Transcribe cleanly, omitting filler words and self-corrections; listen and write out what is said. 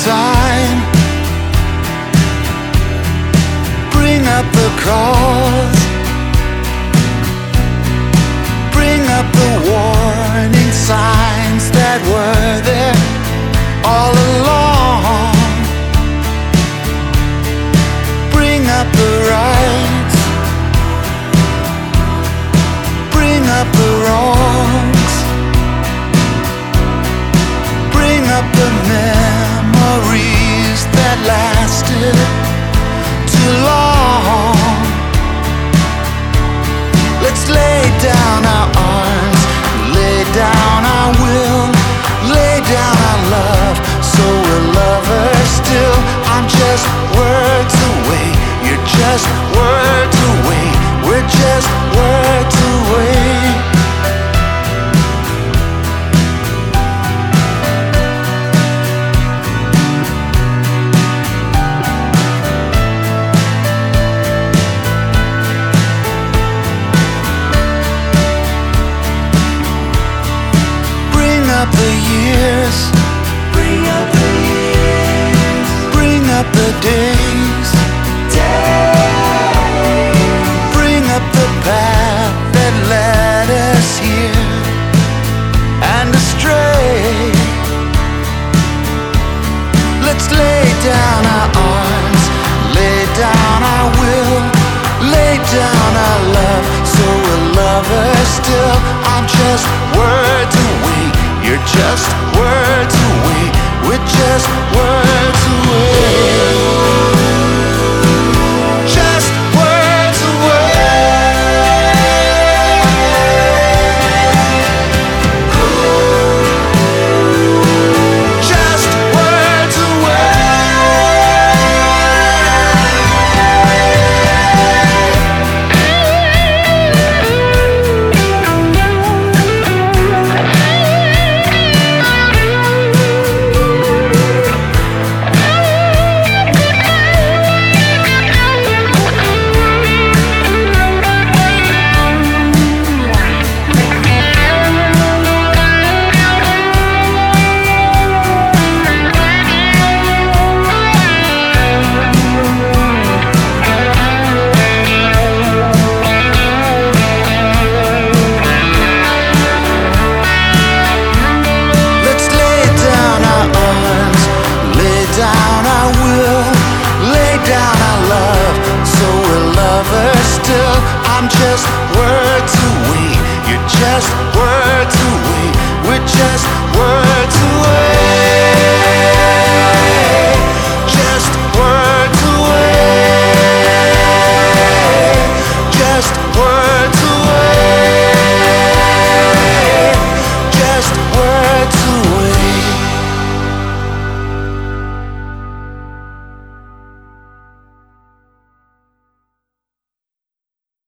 sign. Bring up the cause. Bring up the warning signs that were there all along. Bring up the rights. Bring up the wrongs. Bring up the memories that lasted too long. Let's lay down our arms, lay down our will, lay down our love, so we're lovers still. I'm just words away, you're just words away, we're just words away. Bring up the years. Bring up the years. Bring up the days. Bring up the path that led us here and astray. Let's lay down our arms, lay down our will, lay down our love, so we're lovers still. I'm just words away, you're just words away, we're just words away. Just words away. Just words I'm just words away, you're just words away, we're just